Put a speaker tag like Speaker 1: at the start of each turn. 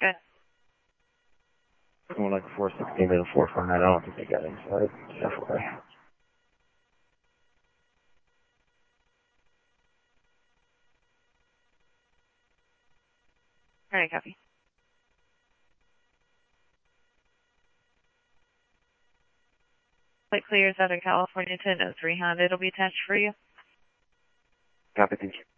Speaker 1: Good.
Speaker 2: More like 416 to the 449. I don't think they got inside. Definitely.
Speaker 1: All right, copy. Flight clears out of California to No 3 Honda. It'll be attached for you.
Speaker 2: Copy, thank you.